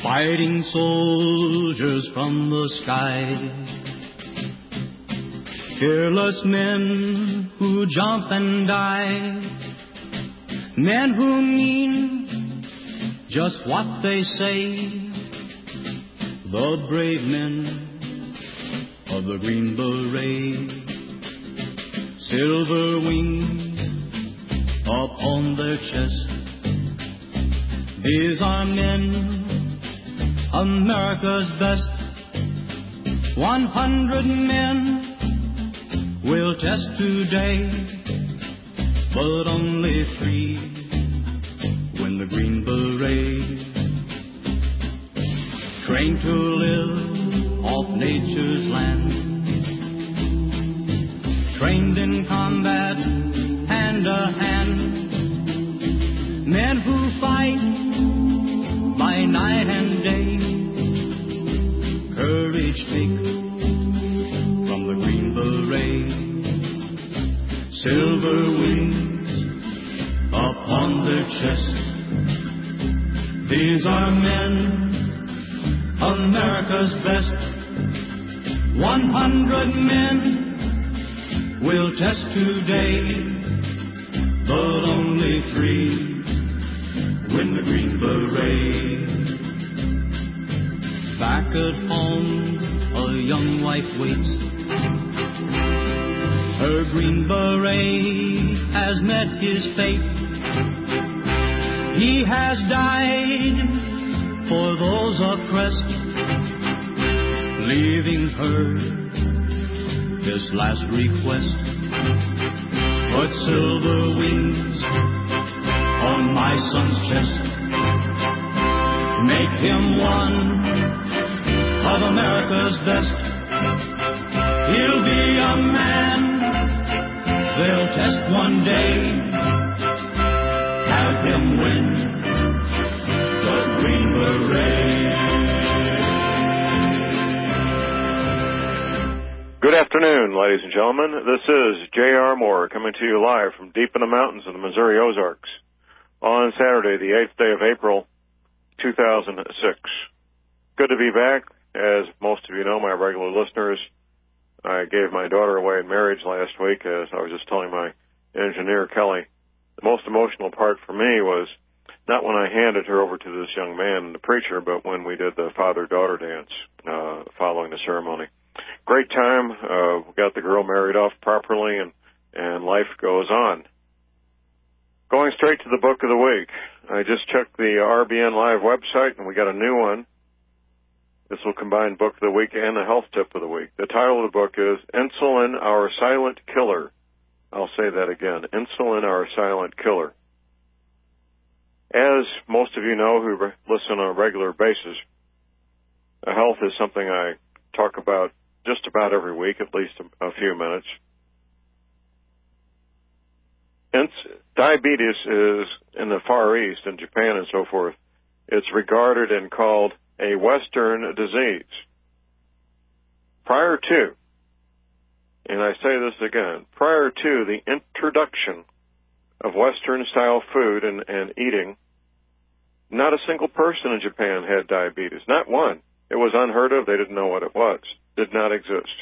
Fighting soldiers from the sky, fearless men who jump and die, men who mean just what they say, the brave men of the Green Beret. Silver wings upon their chest, these are men, America's best. 100 men will test today, but only 3 win the Green Beret. Trained to live off nature's land, trained in combat hand to hand, men who fight by night and day, courage take from the Green Beret. Silver wings upon their chest, these are men, America's best. 100 men will test today, but only 3 win the Green Beret. Back at home, a young wife waits. Her Green Beret has met his fate. He has died for those oppressed, leaving her this last request. Put silver wings on my son's chest, make him one of America's best. He'll be a man they'll test one day, have him win the Green Beret. Good afternoon, ladies and gentlemen. This is J.R. Moore coming to you live from deep in the mountains of the Missouri Ozarks on Saturday, the 8th day of April, 2006. Good to be back. As most of you know, my regular listeners, I gave my daughter away in marriage last week, as I was just telling my engineer, Kelly. The most emotional part for me was not when I handed her over to this young man, the preacher, but when we did the father-daughter dance following the ceremony. Great time. We got the girl married off properly, and life goes on. Going straight to the book of the week. I just checked the RBN Live website, and we got a new one. This will combine book of the week and the health tip of the week. The title of the book is Insulin, Our Silent Killer. I'll say that again. Insulin, Our Silent Killer. As most of you know who listen on a regular basis, health is something I talk about just about every week, at least a few minutes. Diabetes is, in the Far East, in Japan and so forth, it's regarded and called a Western disease. Prior to, and I say this again, prior to the introduction of Western-style food and eating, not a single person in Japan had diabetes. Not one. It was unheard of. They didn't know what it was. Did not exist.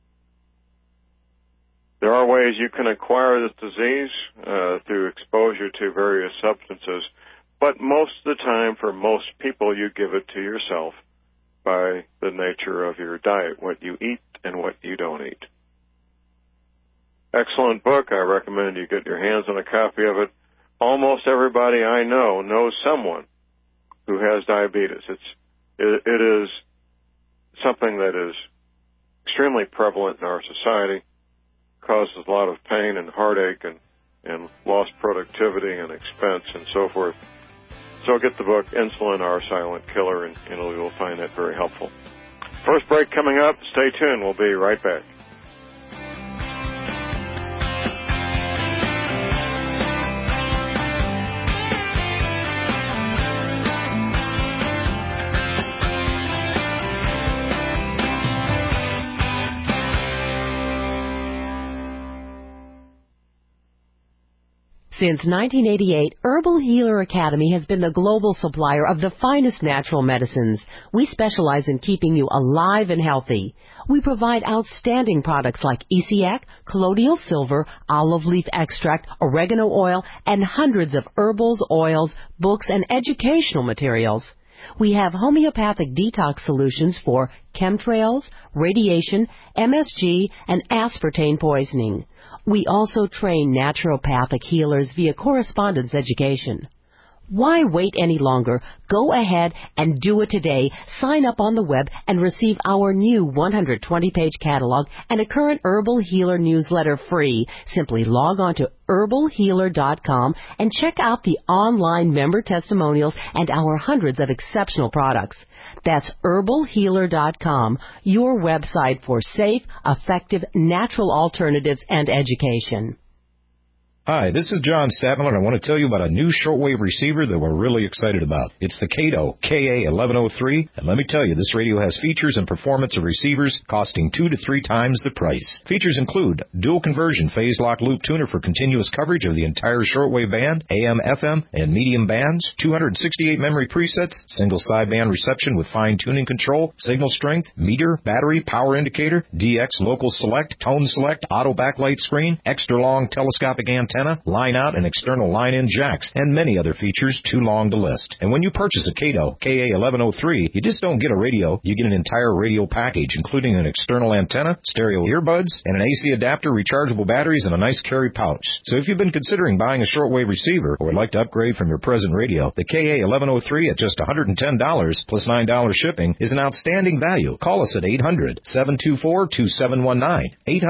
There are ways you can acquire this disease through exposure to various substances, but most of the time, for most people, you give it to yourself by the nature of your diet, what you eat and what you don't eat. Excellent book. I recommend you get your hands on a copy of it. Almost everybody I know knows someone who has diabetes. It is something that is extremely prevalent in our society, causes a lot of pain and heartache and lost productivity and expense and so forth. So get the book, Insulin, Our Silent Killer, and you'll find that very helpful. First break coming up. Stay tuned. We'll be right back. Since 1988, Herbal Healer Academy has been the global supplier of the finest natural medicines. We specialize in keeping you alive and healthy. We provide outstanding products like Essiac, colloidal silver, olive leaf extract, oregano oil, and hundreds of herbals, oils, books, and educational materials. We have homeopathic detox solutions for chemtrails, radiation, MSG, and aspartame poisoning. We also train naturopathic healers via correspondence education. Why wait any longer? Go ahead and do it today. Sign up on the web and receive our new 120-page catalog and a current Herbal Healer newsletter free. Simply log on to herbalhealer.com and check out the online member testimonials and our hundreds of exceptional products. That's herbalhealer.com, your website for safe, effective, natural alternatives and education. Hi, this is John Statler, and I want to tell you about a new shortwave receiver that we're really excited about. It's the Kato KA1103, and let me tell you, this radio has features and performance of receivers costing 2 to 3 times the price. Features include dual conversion phase lock loop tuner for continuous coverage of the entire shortwave band, AM, FM, and medium bands, 268 memory presets, single sideband reception with fine tuning control, signal strength, meter, battery, power indicator, DX local select, tone select, auto backlight screen, extra long telescopic antenna, line out and external line-in jacks, and many other features too long to list. And when you purchase a Kato KA1103, you just don't get a radio, you get an entire radio package, including an external antenna, stereo earbuds, and an AC adapter, rechargeable batteries, and a nice carry pouch. So if you've been considering buying a shortwave receiver or would like to upgrade from your present radio, the KA1103 at just $110 plus $9 shipping is an outstanding value. Call us at 800-724-2719,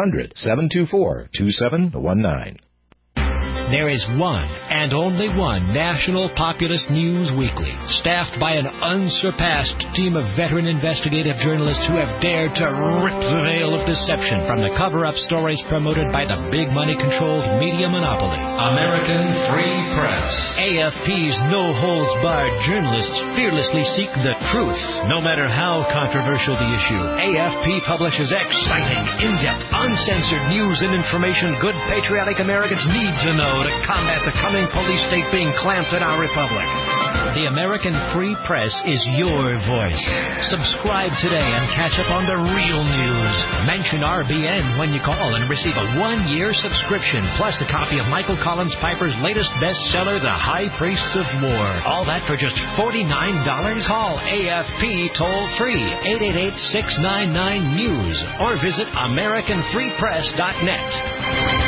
800-724-2719. There is one and only one National Populist News Weekly, staffed by an unsurpassed team of veteran investigative journalists who have dared to rip the veil of deception from the cover-up stories promoted by the big money-controlled media monopoly. American Free Press. AFP's no-holds-barred journalists fearlessly seek the truth, no matter how controversial the issue. AFP publishes exciting, in-depth, uncensored news and information good patriotic Americans need to know to combat the coming police state being clamped in our republic. The American Free Press is your voice. Subscribe today and catch up on the real news. Mention RBN when you call and receive a 1-year subscription, plus a copy of Michael Collins Piper's latest bestseller, The High Priests of War. All that for just $49? Call AFP toll-free, 888-699-NEWS, or visit AmericanFreePress.net.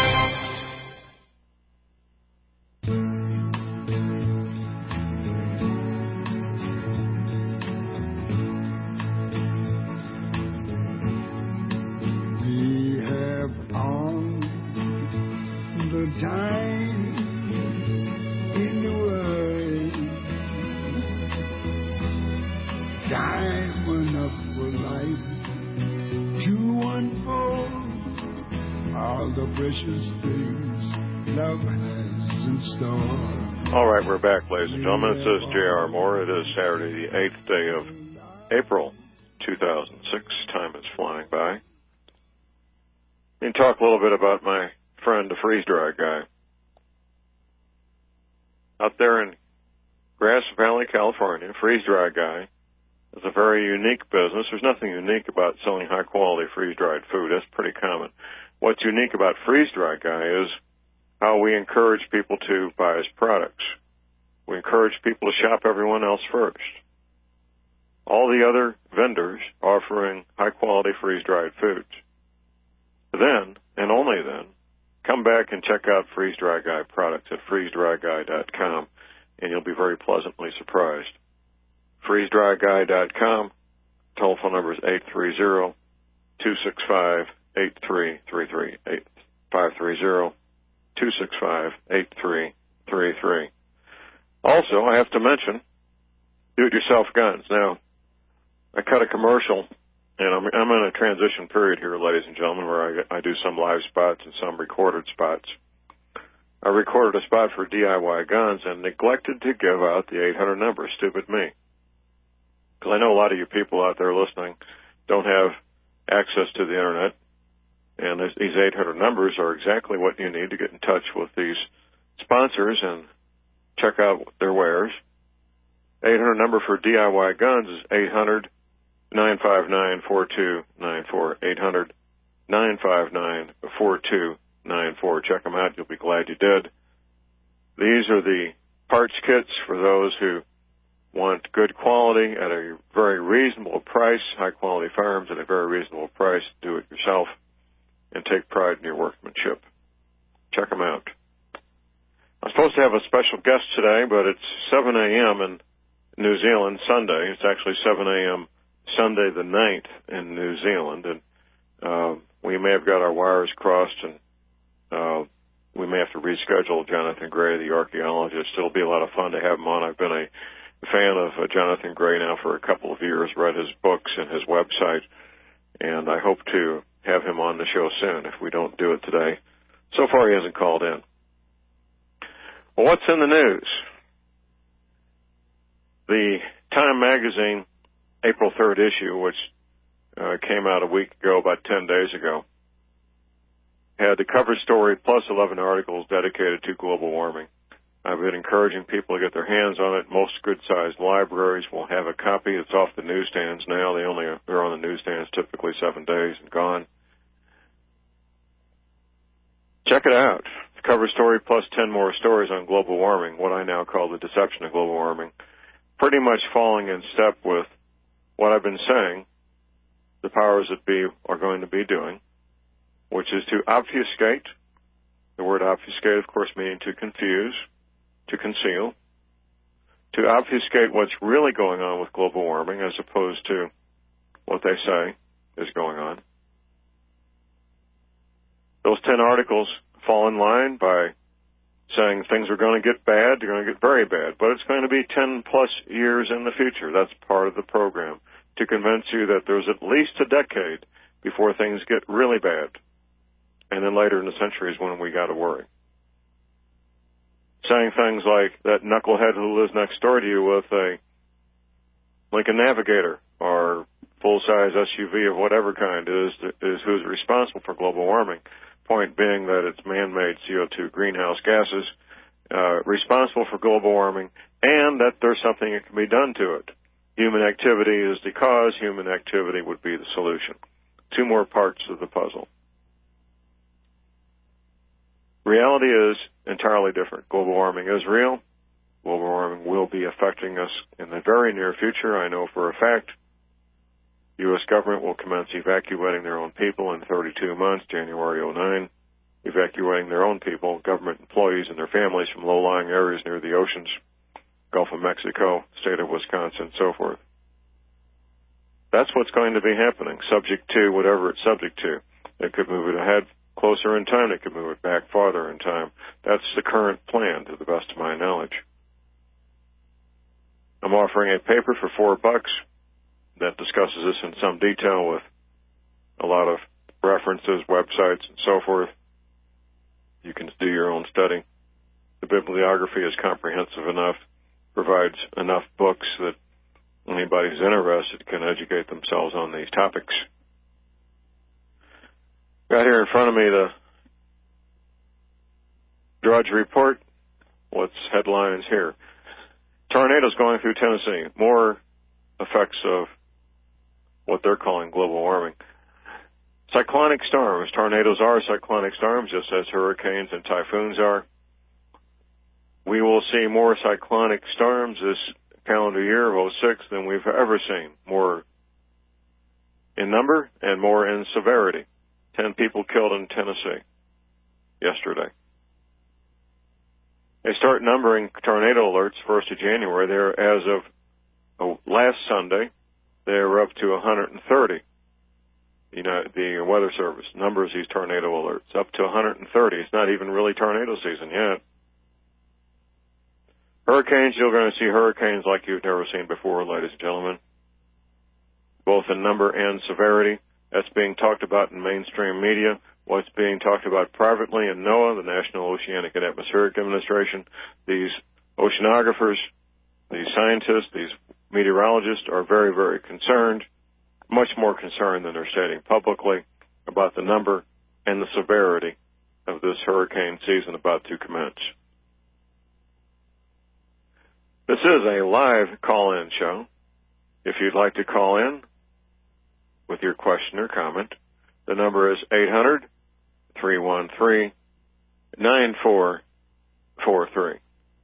All right, we're back, ladies and gentlemen. This is J.R. Moore. It is Saturday, the 8th day of April, 2006. Time is flying by. Let me talk a little bit about my friend, the freeze-dried guy. Out there in Grass Valley, California, freeze-dried guy is a very unique business. There's nothing unique about selling high-quality freeze-dried food. That's pretty common. What's unique about freeze-dried guy is how we encourage people to buy his products. We encourage people to shop everyone else first. All the other vendors offering high-quality freeze-dried foods. Then, and only then, come back and check out Freeze-Dry Guy products at freezedryguy.com, and you'll be very pleasantly surprised. freezedryguy.com, telephone number is 830-265-8333, 530-265-8333. Also, I have to mention do-it-yourself guns. Now, I cut a commercial, and I'm in a transition period here, ladies and gentlemen, where I do some live spots and some recorded spots. I recorded a spot for DIY guns and neglected to give out the 800 number. Stupid me. Because I know a lot of you people out there listening don't have access to the Internet, and these 800 numbers are exactly what you need to get in touch with these sponsors and check out their wares. 800 number for DIY guns is 800-959-4294. 800-959-4294. Check them out. You'll be glad you did. These are the parts kits for those who want good quality at a very reasonable price, high-quality firearms at a very reasonable price. Do it yourself and take pride in your workmanship. Check them out. I'm supposed to have a special guest today, but it's 7 a.m. in New Zealand Sunday. It's actually 7 a.m. Sunday the 9th in New Zealand, and we may have got our wires crossed, and we may have to reschedule Jonathan Gray, the archaeologist. It'll be a lot of fun to have him on. I've been a fan of Jonathan Gray now for a couple of years, read his books and his website, and I hope to have him on the show soon if we don't do it today. So far, he hasn't called in. Well, what's in the news? The Time magazine April 3rd issue, which came out a week ago, about 10 days ago, had the cover story plus 11 articles dedicated to global warming. I've been encouraging people to get their hands on it. Most good-sized libraries will have a copy. It's off the newsstands now. They're on the newsstands typically 7 days and gone. Check it out. The cover story plus 10 more stories on global warming, what I now call the deception of global warming, pretty much falling in step with what I've been saying the powers that be are going to be doing, which is to obfuscate. The word obfuscate, of course, meaning to confuse, to conceal, to obfuscate what's really going on with global warming as opposed to what they say is going on. Those 10 articles fall in line by saying things are going to get bad, they're going to get very bad, but it's going to be 10-plus years in the future. That's part of the program, to convince you that there's at least a decade before things get really bad. And then later in the century is when we got to worry. Saying things like that knucklehead who lives next door to you with a Lincoln Navigator or full-size SUV of whatever kind is who's responsible for global warming. Point being that it's man-made CO2 greenhouse gases responsible for global warming, and that there's something that can be done to it. Human activity is the cause. Human activity would be the solution. Two more parts of the puzzle. Reality is entirely different. Global warming is real. Global warming will be affecting us in the very near future. I know for a fact U.S. government will commence evacuating their own people in 32 months, January 2009, evacuating their own people, government employees and their families from low-lying areas near the oceans, Gulf of Mexico, state of Wisconsin, so forth. That's what's going to be happening, subject to whatever it's subject to. It could move it ahead closer in time. It could move it back farther in time. That's the current plan, to the best of my knowledge. I'm offering a paper for $4 that discusses this in some detail with a lot of references, websites, and so forth. You can do your own study. The bibliography is comprehensive enough, provides enough books that anybody who's interested can educate themselves on these topics. Got here in front of me the Drudge Report. What's headlines here? Tornadoes going through Tennessee. More effects of what they're calling global warming. Cyclonic storms. Tornadoes are cyclonic storms, just as hurricanes and typhoons are. We will see more cyclonic storms this calendar year of 2006 than we've ever seen. More in number and more in severity. 10 people killed in Tennessee yesterday. They start numbering tornado alerts 1st of January. They're, as of last Sunday, they were up to 130. The Weather Service numbers these tornado alerts up to 130. It's not even really tornado season yet. Hurricanes, you're going to see hurricanes like you've never seen before, ladies and gentlemen, both in number and severity. That's being talked about in mainstream media. What's being talked about privately in NOAA, the National Oceanic and Atmospheric Administration. These oceanographers, these scientists, these meteorologists are very, very concerned, much more concerned than they're stating publicly, about the number and the severity of this hurricane season about to commence. is a live call-in show. If you'd like to call in with your question or comment, the number is 800-313-9443.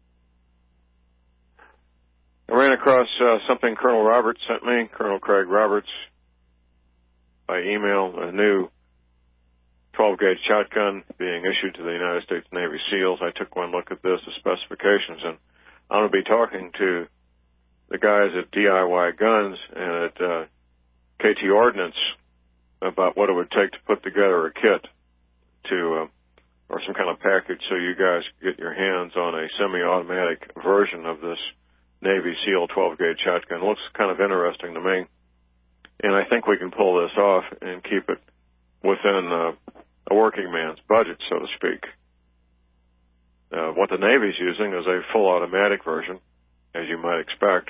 I ran across something Colonel Roberts sent me, Colonel Craig Roberts, by email, a new 12-gauge shotgun being issued to the United States Navy SEALs. I took one look at this, the specifications, and I'm going to be talking to the guys at DIY Guns and at KT Ordnance about what it would take to put together a kit to, or some kind of package so you guys get your hands on a semi-automatic version of this Navy SEAL 12-gauge shotgun. It looks kind of interesting to me, and I think we can pull this off and keep it within a working man's budget, so to speak. What the Navy's using is a full automatic version, as you might expect.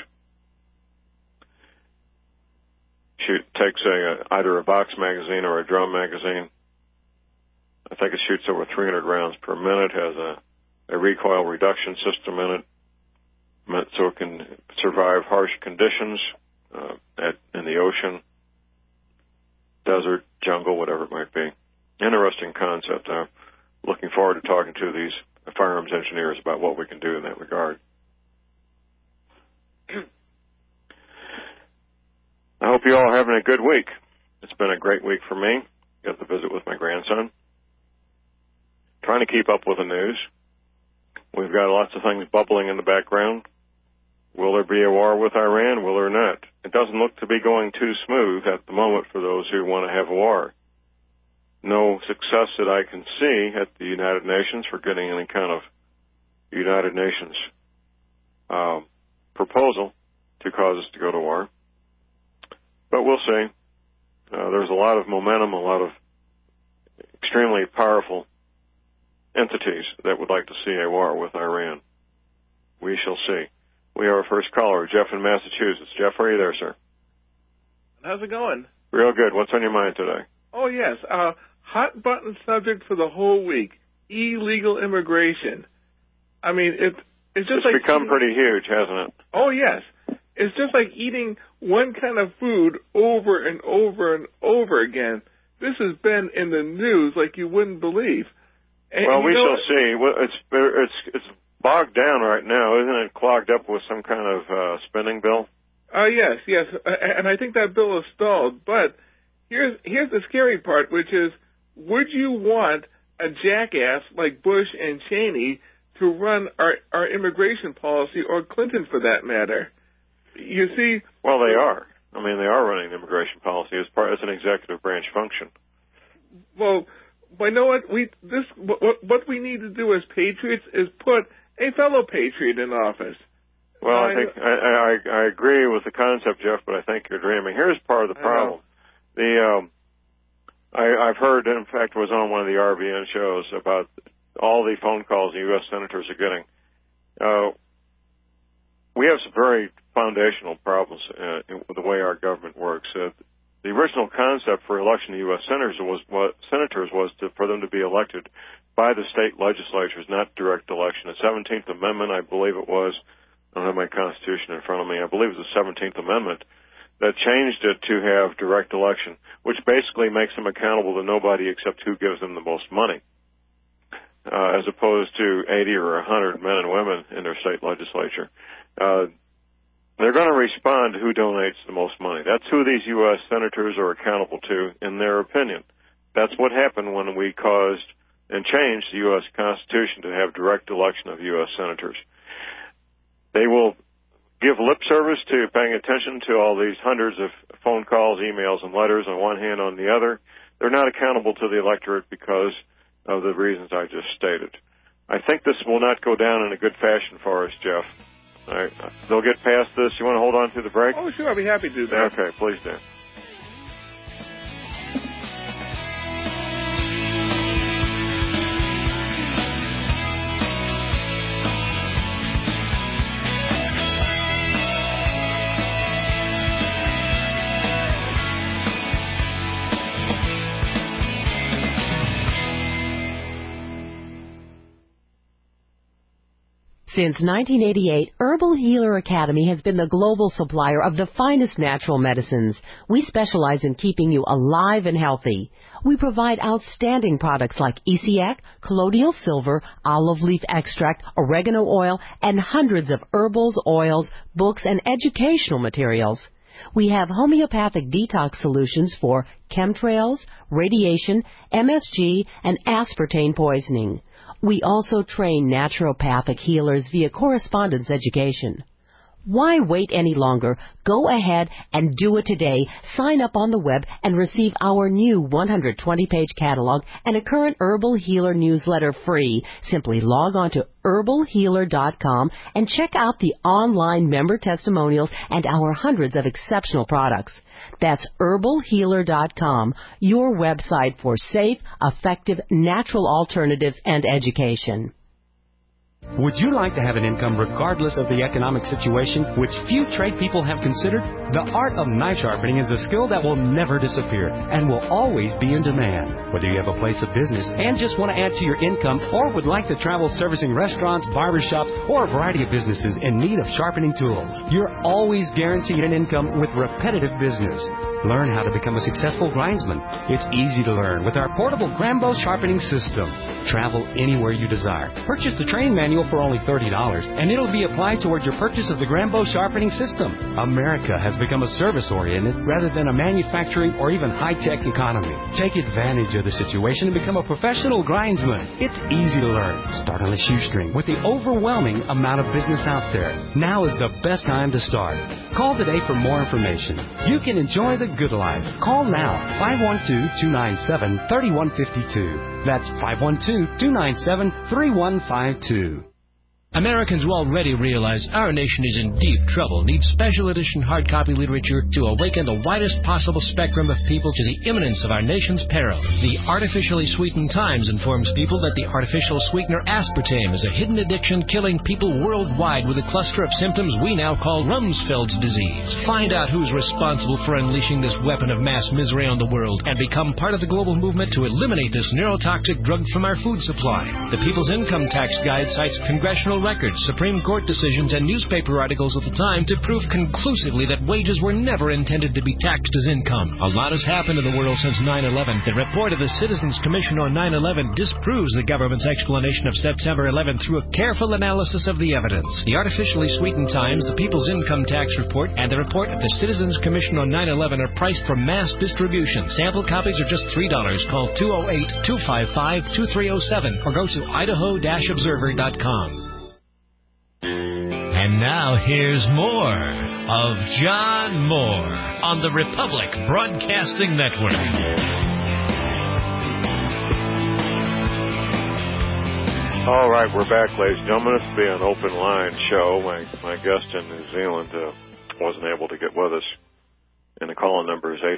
Takes either a box magazine or a drum magazine. I think it shoots over 300 rounds per minute, has a recoil reduction system in it, so it can survive harsh conditions in the ocean, desert, jungle, whatever it might be. Interesting concept. I'm looking forward to talking to these firearms engineers about what we can do in that regard. I hope you all are having a good week. It's been a great week for me. Got to visit with my grandson. Trying to keep up with the news. We've got lots of things bubbling in the background. Will there be a war with Iran? Will there not? It doesn't look to be going too smooth at the moment for those who want to have a war. No success that I can see at the United Nations for getting any kind of United Nations proposal to cause us to go to war. But we'll see. There's a lot of momentum, a lot of extremely powerful entities that would like to see a war with Iran. We shall see. We have our first caller, Jeff in Massachusetts. Jeff, are you there, sir? How's it going? Real good. What's on your mind today? Oh, yes. Hot button subject for the whole week, illegal immigration. I mean, it's just it's like... It's become pretty huge, hasn't it? Oh, yes. It's just like eating one kind of food over and over and over again. This has been in the news like you wouldn't believe. And well, we shall see. Well, it's bogged down right now. Isn't it clogged up with some kind of spending bill? Yes. And I think that bill is stalled. But here's the scary part, which is, would you want a jackass like Bush and Cheney to run our immigration policy, or Clinton for that matter? You see... Well, they are. I mean, they are running the immigration policy as an executive branch function. Well, you know what? What we need to do as patriots is put a fellow patriot in office. Well, I think I agree with the concept, Jeff, but I think you're dreaming. Here's part of the problem. I've heard, in fact, was on one of the RBN shows about all the phone calls the U.S. senators are getting. We have some very foundational problems with the way our government works. The original concept for election of U.S. senators was for them to be elected by the state legislatures, not direct election. The 17th Amendment, I believe it was, I don't have my Constitution in front of me, I believe it was the 17th Amendment, that changed it to have direct election, which basically makes them accountable to nobody except who gives them the most money, as opposed to 80 or 100 men and women in their state legislature. They're going to respond to who donates the most money. That's who these U.S. senators are accountable to, in their opinion. That's what happened when we caused and changed the U.S. Constitution to have direct election of U.S. senators. They will give lip service to paying attention to all these hundreds of phone calls, emails, and letters on one hand, on the other. They're not accountable to the electorate because of the reasons I just stated. I think this will not go down in a good fashion for us, Jeff. All right. They'll get past this. You want to hold on to the break? Oh, sure. I'll be happy to do that. Okay, please do. Since 1988, Herbal Healer Academy has been the global supplier of the finest natural medicines. We specialize in keeping you alive and healthy. We provide outstanding products like Isiac, colloidal silver, olive leaf extract, oregano oil, and hundreds of herbals, oils, books, and educational materials. We have homeopathic detox solutions for chemtrails, radiation, MSG, and aspartame poisoning. We also train naturopathic healers via correspondence education. Why wait any longer? Go ahead and do it today. Sign up on the web and receive our new 120-page catalog and a current Herbal Healer newsletter free. Simply log on to herbalhealer.com and check out the online member testimonials and our hundreds of exceptional products. That's herbalhealer.com, your website for safe, effective, natural alternatives and education. Would you like to have an income regardless of the economic situation, which few trade people have considered? The art of knife sharpening is a skill that will never disappear and will always be in demand. Whether you have a place of business and just want to add to your income or would like to travel servicing restaurants, barbershops, or a variety of businesses in need of sharpening tools, you're always guaranteed an income with repetitive business. Learn how to become a successful grindsman. It's easy to learn with our portable Grambo sharpening system. Travel anywhere you desire. Purchase the training manual for only $30, and it'll be applied toward your purchase of the Grambo sharpening system. America has become a service-oriented rather than a manufacturing or even high-tech economy. Take advantage of the situation and become a professional grindsman. It's easy to learn. Start on a shoestring with the overwhelming amount of business out there. Now is the best time to start. Call today for more information. You can enjoy the good life. Call now, 512-297-3152. That's 512-297-3152. Americans who already realize our nation is in deep trouble need special edition hard copy literature to awaken the widest possible spectrum of people to the imminence of our nation's peril. The Artificially Sweetened Times informs people that the artificial sweetener aspartame is a hidden addiction killing people worldwide with a cluster of symptoms we now call Rumsfeld's disease. Find out who's responsible for unleashing this weapon of mass misery on the world and become part of the global movement to eliminate this neurotoxic drug from our food supply. The People's Income Tax Guide cites congressional records, Supreme Court decisions, and newspaper articles of the time to prove conclusively that wages were never intended to be taxed as income. A lot has happened in the world since 9/11. The report of the Citizens Commission on 9/11 disproves the government's explanation of September 11 through a careful analysis of the evidence. The Artificially Sweetened Times, the People's Income Tax Report, and the report of the Citizens Commission on 9/11 are priced for mass distribution. Sample copies are just $3. Call 208-255-2307 or go to idaho-observer.com. And now here's more of John Moore on the Republic Broadcasting Network. All right, we're back, ladies and gentlemen. This will be an open line show. My guest in New Zealand wasn't able to get with us. And the call-in number is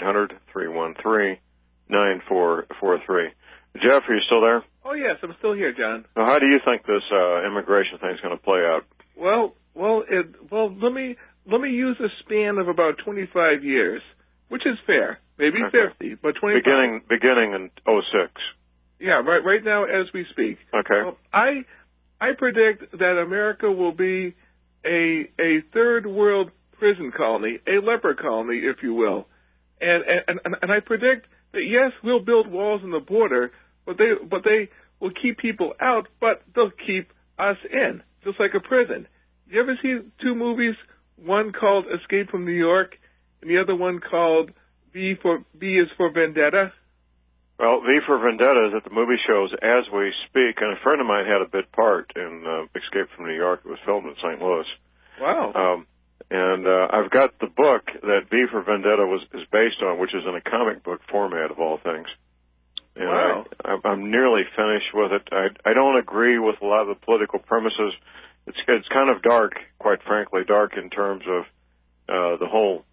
800-313-9443. Jeff, are you still there? Oh, yes, I'm still here, John. Now, how do you think this immigration thing is going to play out? Well, let me use a span of about 25 years, which is fair. Maybe 50, but 25. Beginning in 06. Yeah, right now as we speak. Okay. Well, I predict that America will be a third world prison colony, a leper colony, if you will, and I predict that yes, we'll build walls on the border, but they will keep people out, but they'll keep us in, just like a prison. You ever see two movies? One called Escape from New York, and the other one called V is for Vendetta. Well, V for Vendetta is at the movie shows as we speak, and a friend of mine had a bit part in Escape from New York. It was filmed in St. Louis. Wow. And I've got the book that V for Vendetta is based on, which is in a comic book format of all things. And wow. I'm nearly finished with it. I don't agree with a lot of the political premises. It's kind of dark, quite frankly, dark in terms of the whole.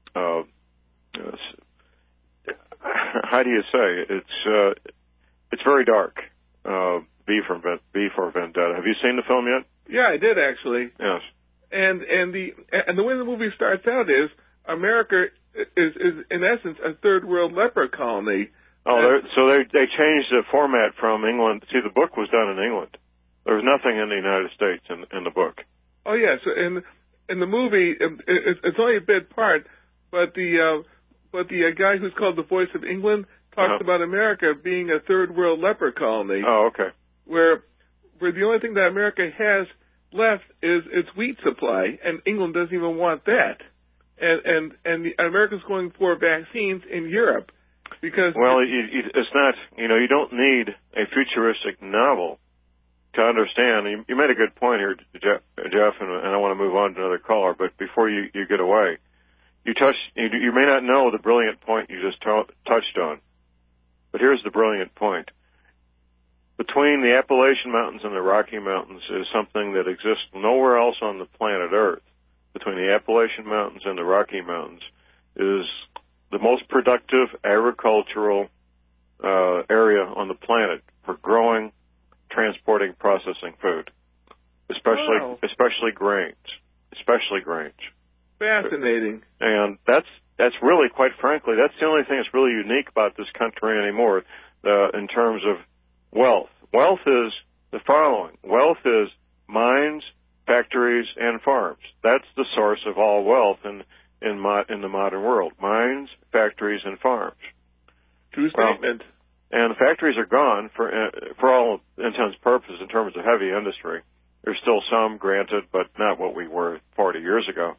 How do you say? It's very dark. V for Vendetta. Have you seen the film yet? Yeah, I did actually. Yes. And the way the movie starts out is America is in essence a third world leper colony. Oh, so they changed the format from England. See, the book was done in England. There's nothing in the United States in the book. Oh yeah, so in the movie, it's only a bit part, but the guy who's called the Voice of England talks about America being a third world leper colony. Oh, okay. Where the only thing that America has left is its wheat supply, and England doesn't even want that. And America's going for vaccines in Europe because it's not, you don't need a futuristic novel to understand. You made a good point here, Jeff, and I want to move on to another caller, but before you get away, you may not know the brilliant point you just touched on, but here's the brilliant point. Between the Appalachian Mountains and the Rocky Mountains is something that exists nowhere else on the planet Earth. Between the Appalachian Mountains and the Rocky Mountains is the most productive agricultural area on the planet for growing, transporting, processing food, especially grains. Fascinating. And that's really, quite frankly, that's the only thing that's really unique about this country anymore in terms of wealth. Wealth is the following. Wealth is mines, factories, and farms. That's the source of all wealth in the modern world. Mines, factories, and farms. True statement. And the factories are gone for all intents and purposes in terms of heavy industry. There's still some, granted, but not what we were 40 years ago.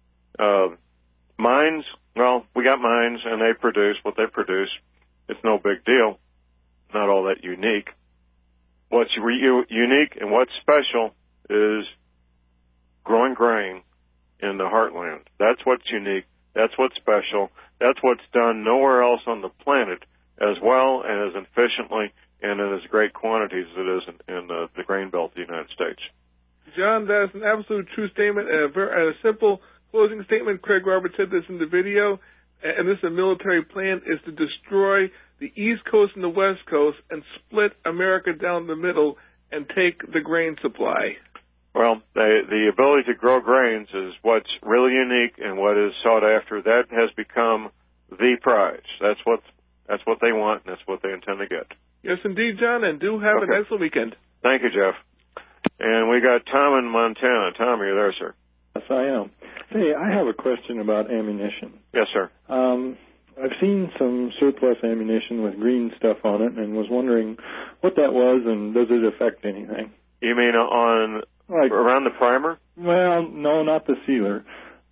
Mines, we got mines, and they produce what they produce. It's no big deal. Not all that unique. What's unique and what's special is growing grain in the heartland. That's what's unique. That's what's special. That's what's done nowhere else on the planet as well and as efficiently and in as great quantities as it is in the grain belt of the United States. John, that's an absolute true statement and a simple closing statement. Craig Roberts said this in the video, and this is a military plan, is to destroy the East Coast and the West Coast and split America down the middle and take the grain supply. Well, the ability to grow grains is what's really unique and what is sought after. That has become the prize. That's what they want, and that's what they intend to get. Yes, indeed, John, and do have an excellent weekend. Thank you, Jeff. And we got Tom in Montana. Tom, are you there, sir? Yes, I am. Hey, I have a question about ammunition. Yes, sir. I've seen some surplus ammunition with green stuff on it and was wondering what that was and does it affect anything? You mean around the primer? Well, no, not the sealer.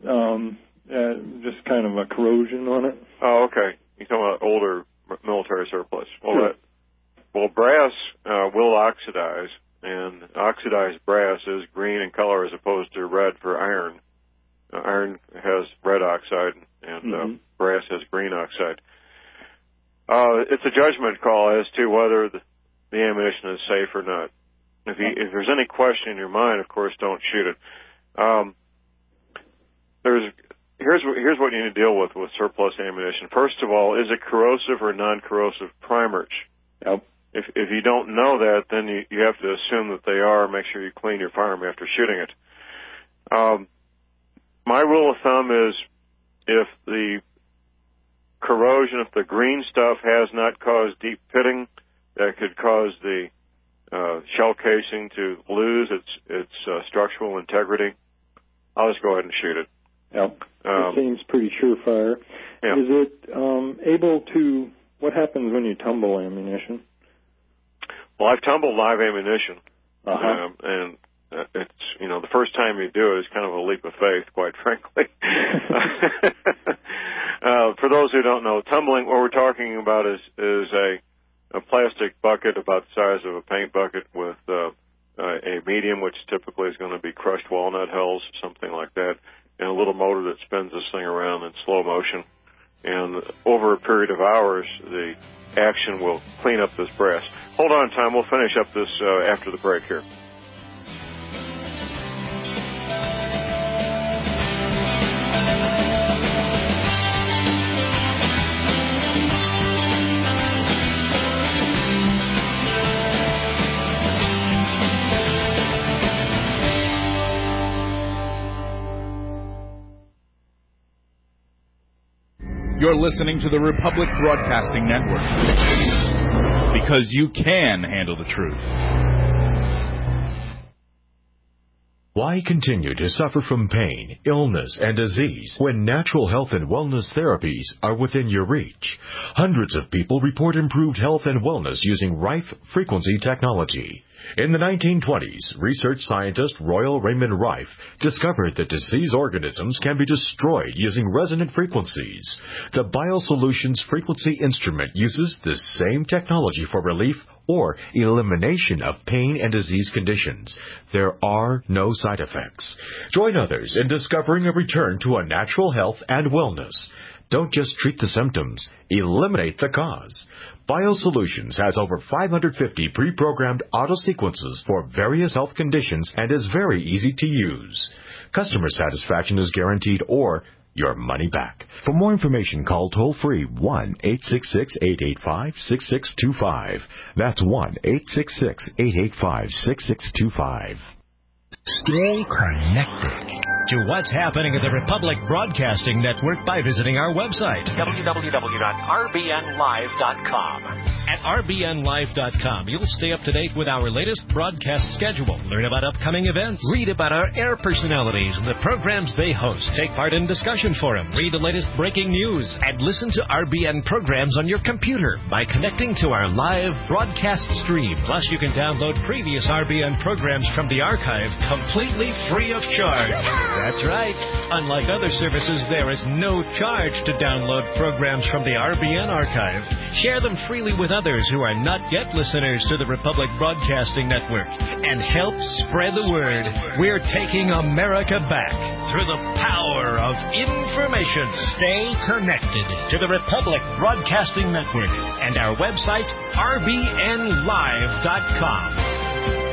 Just kind of a corrosion on it. Oh, okay. You're talking about older military surplus. Well, sure. Brass will oxidize, and oxidized brass is green in color as opposed to red for iron. Iron has red oxide, and brass has green oxide. It's a judgment call as to whether the ammunition is safe or not. If there's any question in your mind, of course, don't shoot it. Here's what you need to deal with surplus ammunition. First of all, is it corrosive or non-corrosive primers? Yep. If you don't know that, then you have to assume that they are. Make sure you clean your firearm after shooting it. My rule of thumb is if the corrosion, if the green stuff has not caused deep pitting, that could cause the shell casing to lose its structural integrity, I'll just go ahead and shoot it. Yep. It seems pretty surefire. Yeah. Is it able to, what happens when you tumble ammunition? Well, I've tumbled live ammunition, and it's, the first time you do it is kind of a leap of faith, quite frankly. For those who don't know, tumbling, what we're talking about is a plastic bucket about the size of a paint bucket with a medium, which typically is going to be crushed walnut hulls, something like that, and a little motor that spins this thing around in slow motion. And over a period of hours, the action will clean up this brass. Hold on, Tom. We'll finish up this after the break here. You're listening to the Republic Broadcasting Network, because you can handle the truth. Why continue to suffer from pain, illness, and disease when natural health and wellness therapies are within your reach? Hundreds of people report improved health and wellness using Rife frequency technology. In the 1920s, research scientist Royal Raymond Rife discovered that disease organisms can be destroyed using resonant frequencies. The BioSolutions frequency instrument uses this same technology for relief or elimination of pain and disease conditions. There are no side effects. Join others in discovering a return to a natural health and wellness. Don't just treat the symptoms, eliminate the cause. BioSolutions has over 550 pre-programmed auto-sequences for various health conditions and is very easy to use. Customer satisfaction is guaranteed or your money back. For more information, call toll-free 1-866-885-6625. That's 1-866-885-6625. Stay connected to what's happening at the Republic Broadcasting Network by visiting our website, www.rbnlive.com. At rbnlive.com, you'll stay up to date with our latest broadcast schedule, learn about upcoming events, read about our air personalities and the programs they host, take part in discussion forum, read the latest breaking news, and listen to RBN programs on your computer by connecting to our live broadcast stream. Plus, you can download previous RBN programs from the archive completely free of charge. That's right. Unlike other services, there is no charge to download programs from the RBN archive. Share them freely with others who are not yet listeners to the Republic Broadcasting Network and help spread the word. We're taking America back through the power of information. Stay connected to the Republic Broadcasting Network and our website, rbnlive.com.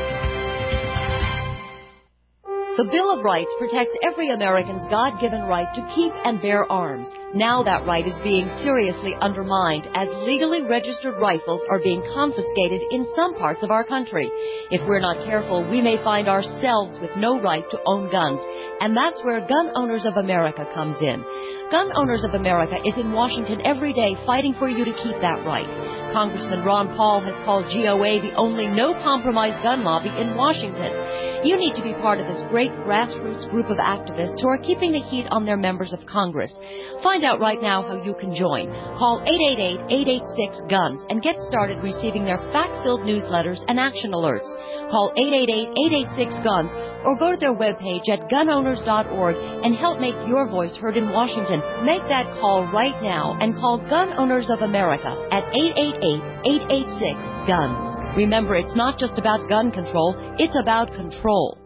The Bill of Rights protects every American's God-given right to keep and bear arms. Now that right is being seriously undermined as legally registered rifles are being confiscated in some parts of our country. If we're not careful, we may find ourselves with no right to own guns. And that's where Gun Owners of America comes in. Gun Owners of America is in Washington every day fighting for you to keep that right. Congressman Ron Paul has called GOA the only no-compromise gun lobby in Washington. You need to be part of this great grassroots group of activists who are keeping the heat on their members of Congress. Find out right now how you can join. Call 888-886-GUNS and get started receiving their fact-filled newsletters and action alerts. Call 888-886-GUNS or go to their webpage at gunowners.org and help make your voice heard in Washington. Make that call right now and call Gun Owners of America at 888-886-GUNS. Remember, it's not just about gun control, it's about control.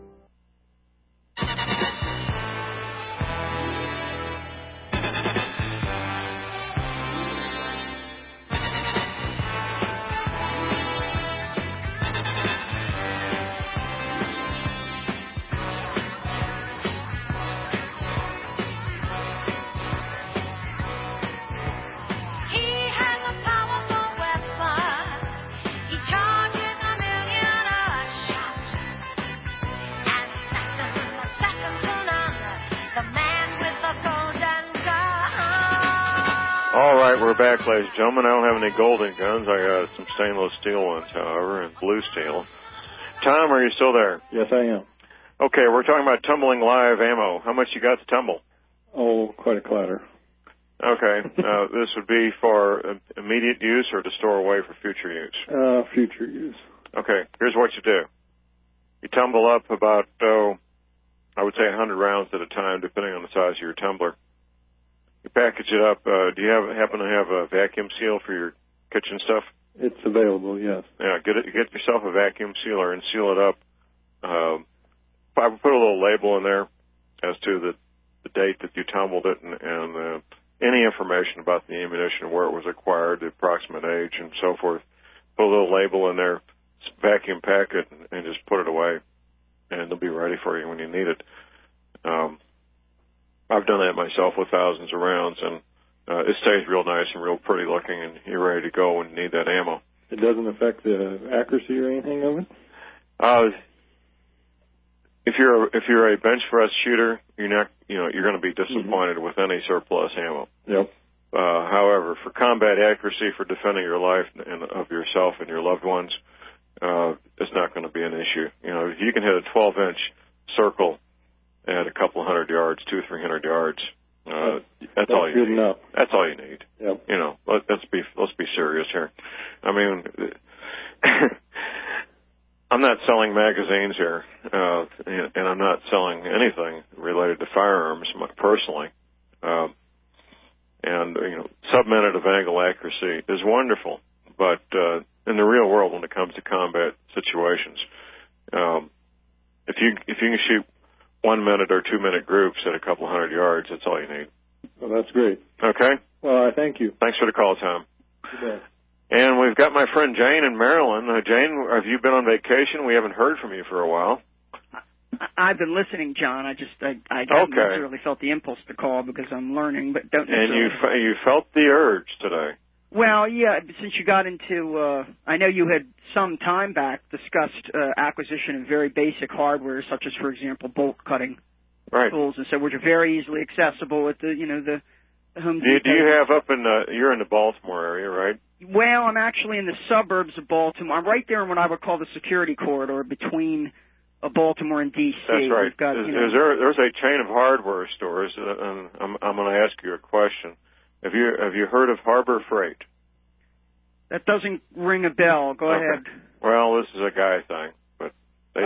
All right, we're back, ladies and gentlemen. I don't have any golden guns. I got some stainless steel ones, however, and blue steel. Tom, are you still there? Yes, I am. Okay, we're talking about tumbling live ammo. How much you got to tumble? Oh, quite a clatter. Okay, this would be for immediate use or to store away for future use? Future use. Okay, here's what you do. You tumble up about, I would say 100 rounds at a time, depending on the size of your tumbler. You package it up. Do you happen to have a vacuum seal for your kitchen stuff? It's available, yes. Yeah, get yourself a vacuum sealer and seal it up. I would put a little label in there as to the date that you tumbled it and any information about the ammunition, where it was acquired, the approximate age, and so forth. Put a little label in there, vacuum pack it, and just put it away, and it'll be ready for you when you need it. I've done that myself with thousands of rounds, and it stays real nice and real pretty looking, and you're ready to go when you need that ammo. It doesn't affect the accuracy or anything of it? If you're a bench press shooter, you're going to be disappointed with any surplus ammo. Yep. However, for combat accuracy, for defending your life and of yourself and your loved ones, it's not going to be an issue. If you can hit a 12-inch circle at a couple 100 yards, 200-300 yards. That's all you need. Enough. That's all you need. Yep. You know, let's be serious here. I mean, I'm not selling magazines here, and I'm not selling anything related to firearms personally. And you know, sub-minute of angle accuracy is wonderful, but in the real world, when it comes to combat situations, if you can shoot 1 minute or 2 minute groups at a couple 100 yards, that's all you need. Well, that's great. Okay. Well, I thank you. Thanks for the call, Tom. Yeah. And we've got my friend Jane in Maryland. Jane, have you been on vacation? We haven't heard from you for a while. I've been listening, John. I haven't necessarily felt the impulse to call because I'm learning, but don't necessarily. And you felt the urge today. Well, yeah, since you got into, I know you had some time back discussed acquisition of very basic hardware, such as, for example, bolt cutting tools, and so which are very easily accessible at the Home Depot. Do you have up in you're in the Baltimore area, right? Well, I'm actually in the suburbs of Baltimore. I'm right there in what I would call the security corridor between Baltimore and D.C. That's right. We've got, there's a chain of hardware stores, and I'm going to ask you a question. Have you heard of Harbor Freight? That doesn't ring a bell. Go ahead. Well, this is a guy thing, but they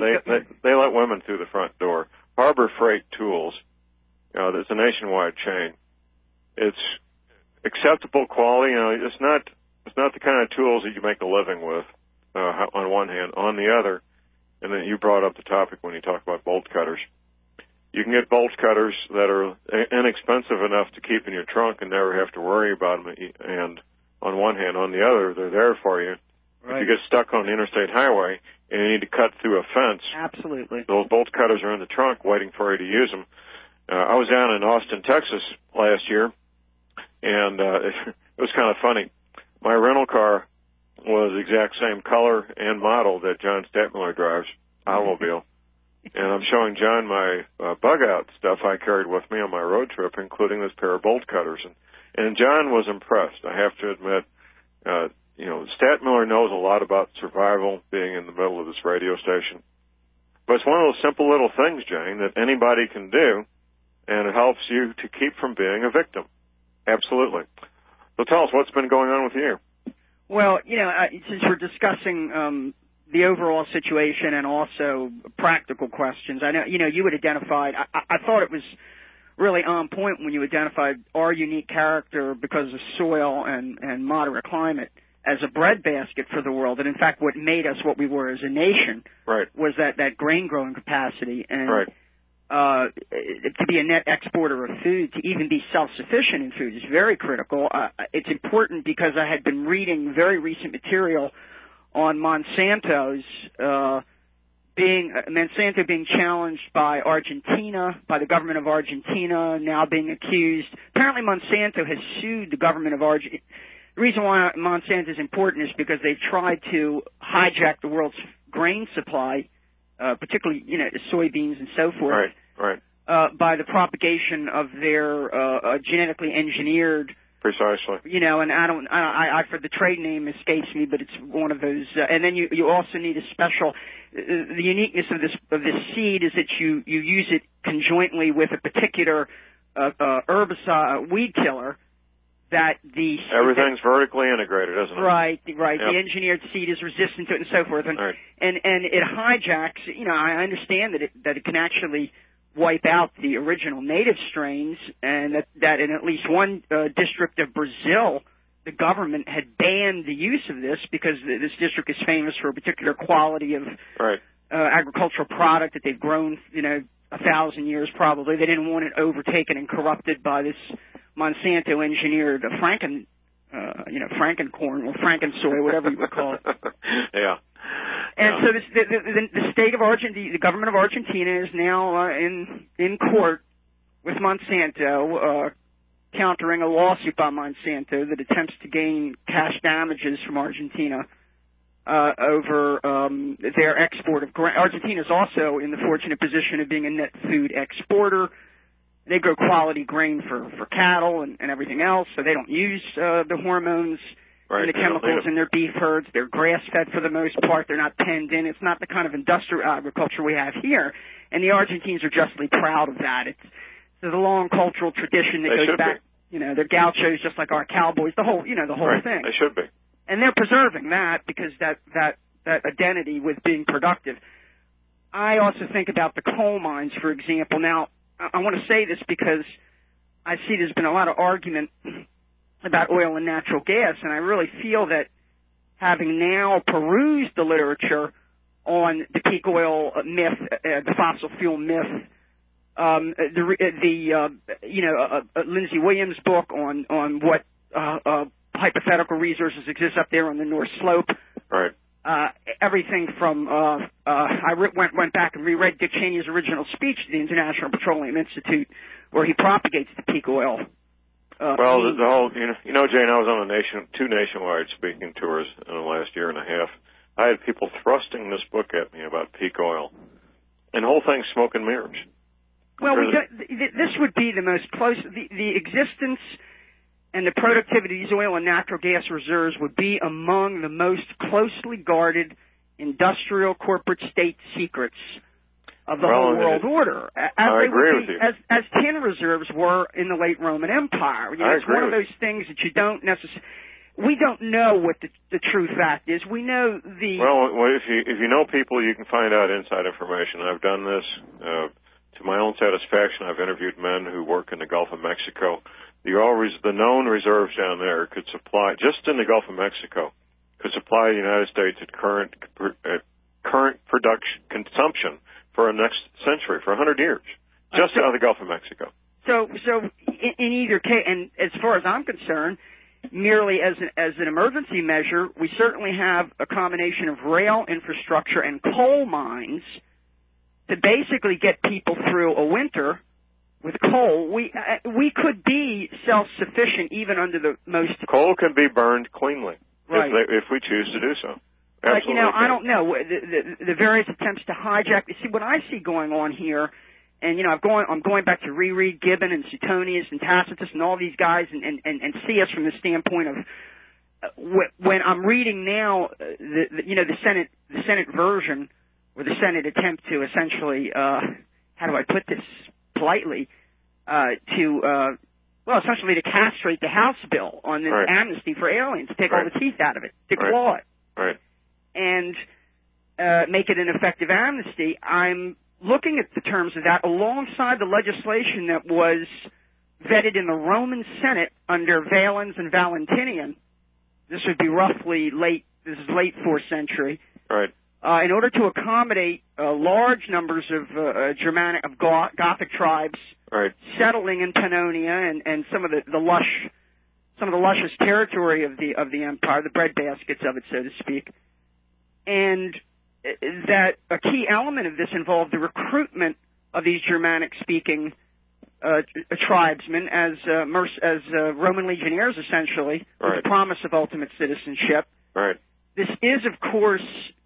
let women through the front door. Harbor Freight Tools. It's a nationwide chain. It's acceptable quality. It's not the kind of tools that you make a living with. On one hand, on the other, and then you brought up the topic when you talk about bolt cutters. You can get bolt cutters that are inexpensive enough to keep in your trunk and never have to worry about them. And on one hand, on the other, they're there for you. Right. If you get stuck on the interstate highway and you need to cut through a fence, absolutely, those bolt cutters are in the trunk waiting for you to use them. I was down in Austin, Texas last year, and it was kind of funny. My rental car was the exact same color and model that John Statmiller drives, automobile. And I'm showing John my bug-out stuff I carried with me on my road trip, including this pair of bolt cutters. And John was impressed, I have to admit. Statmiller knows a lot about survival, being in the middle of this radio station. But it's one of those simple little things, Jane, that anybody can do, and it helps you to keep from being a victim. Absolutely. So tell us, what's been going on with you? Well, since we're discussing the overall situation and also practical questions, I know, you had identified, I thought it was really on point when you identified our unique character because of soil and moderate climate as a breadbasket for the world. And in fact, what made us what we were as a nation was that grain growing capacity. And to be a net exporter of food, to even be self-sufficient in food is very critical. It's important because I had been reading very recent material on Monsanto being challenged by Argentina, by the government of Argentina, now being accused. Apparently Monsanto has sued the government of Argentina. The reason why Monsanto is important is because they tried to hijack the world's grain supply, particularly, soybeans and so forth, by the propagation of their genetically engineered. Precisely. And I for the trade name escapes me, but it's one of those. And then you also need a special. The uniqueness of this seed is that you use it conjointly with a particular herbicide, weed killer. Everything's vertically integrated, isn't it? Right. Yep. The engineered seed is resistant to it and so forth. And it hijacks. I understand that it can actually wipe out the original native strains, and that in at least one district of Brazil, the government had banned the use of this because this district is famous for a particular quality of agricultural product that they've grown, 1,000 years probably. They didn't want it overtaken and corrupted by this Monsanto engineered frankencorn or frankensoy, whatever you would call it. And so the state of Argentina, the government of Argentina is now in court with Monsanto, countering a lawsuit by Monsanto that attempts to gain cash damages from Argentina over their export of grain. Argentina is also in the fortunate position of being a net food exporter. They grow quality grain for cattle and everything else, so they don't use the hormones and the chemicals in their beef herds. They're grass-fed for the most part. They're not penned in. It's not the kind of industrial agriculture we have here. And the Argentines are justly proud of that. It's a long cultural tradition that goes back. You know, they're gauchos just like our cowboys. The whole, the whole thing. They should be. And they're preserving that because that identity with being productive. I also think about the coal mines, for example. Now, I want to say this because I see there's been a lot of argument about oil and natural gas, and I really feel that having now perused the literature on the peak oil myth, the fossil fuel myth, Lindsey Williams' book on what hypothetical resources exist up there on the North Slope. Right. Everything from I went back and reread Dick Cheney's original speech to the International Petroleum Institute, where he propagates the peak oil. The whole, Jane, I was on two nationwide speaking tours in the last year and a half. I had people thrusting this book at me about peak oil, and the whole thing's smoke and mirrors. Well, this would be the most close. The existence and the productivity of these oil and natural gas reserves would be among the most closely guarded industrial corporate state secrets of the whole world order. I agree with you. As tin reserves were in the late Roman Empire. It's one of those things that you don't necessarily... We don't know what the true fact is. We know the... Well, if you know people, you can find out inside information. I've done this to my own satisfaction. I've interviewed men who work in the Gulf of Mexico. The known reserves down there could supply, just in the Gulf of Mexico, could supply the United States at current production consumption for the next century, for 100 years, just out of the Gulf of Mexico. So in either case, and as far as I'm concerned, merely as an emergency measure, we certainly have a combination of rail infrastructure and coal mines to basically get people through a winter. With coal, we could be self-sufficient even under the most... Coal can be burned cleanly, right, if we choose to do so. Absolutely. But, I don't know. The various attempts to hijack... See, what I see going on here, and, I'm going back to reread Gibbon and Suetonius and Tacitus and all these guys and see us from the standpoint of... when I'm reading now, the Senate version, or the Senate attempt to essentially... how do I put this politely, essentially to castrate the House bill on this amnesty for aliens, to take all the teeth out of it, to claw it, and make it an effective amnesty. I'm looking at the terms of that alongside the legislation that was vetted in the Roman Senate under Valens and Valentinian. This would be roughly late 4th century. Right. In order to accommodate large numbers of Gothic tribes settling in Pannonia and some of the luscious territory of the empire, the breadbaskets of it, so to speak, and that a key element of this involved the recruitment of these Germanic-speaking tribesmen as Roman legionnaires, essentially, with the promise of ultimate citizenship. Right. This is, of course,